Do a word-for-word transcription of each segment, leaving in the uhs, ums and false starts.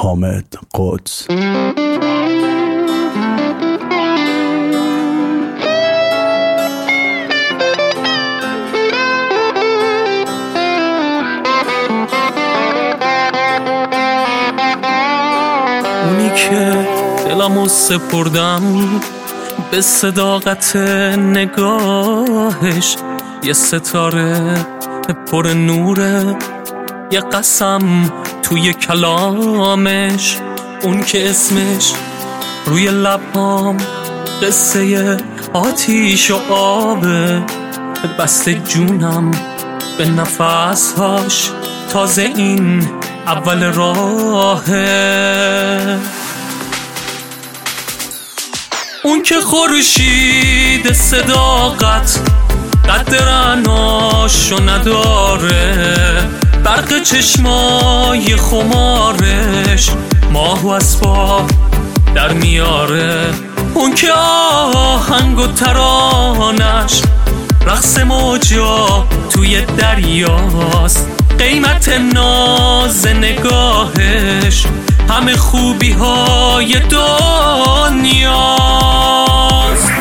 حامد قدس. اونی که دلمو سپردم به صداقت نگاهش، یه ستاره پر نوره، یه قسم توی کلامش. اون که اسمش روی لبام قصه آتیش و آبه، بسته جونم به نفسهاش، تازه این اول راهه. اون که خورشید صداقت قد رعناشو نداره، برق چشمای خمارش ماه و اسباب در میاره. اون که آهنگ و ترانش رقص موجا توی دریاست، قیمت ناز نگاهش همه خوبی های دنیاست.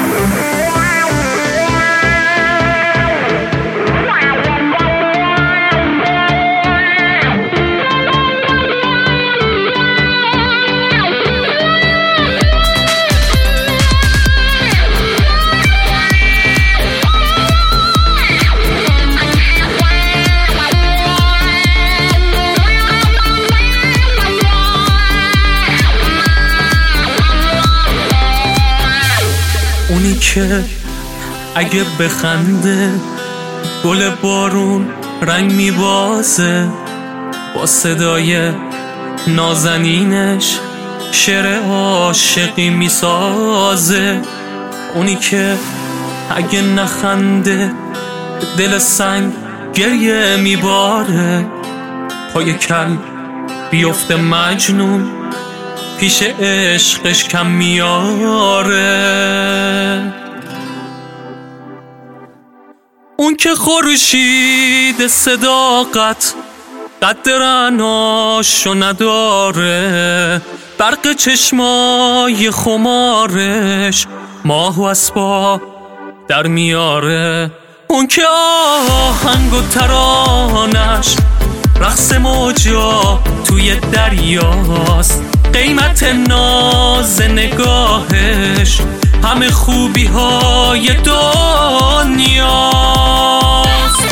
اونی که اگه بخنده گل بارون رنگ میبازه، با صدای نازنینش شعر عاشقی میسازه. اونی که اگه نخنده دل سنگ گریه میباره، پای کل بیفته مجنون پیش عشقش کم میاره. اون که خورشید صداقت قد رعناشو نداره، برق چشمای خمارش ماه و اسباب در میاره. اون که آهنگ و ترانش رقص موجا توی دریاست، قیمت ناز نگاهش همه خوبی های دنیاست.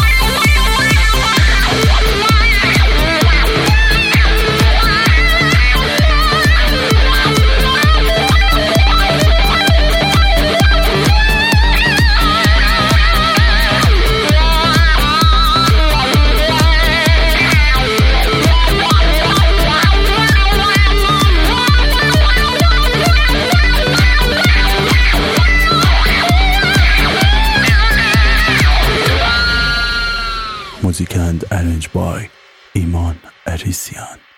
Music and arranged by Iman Arisian.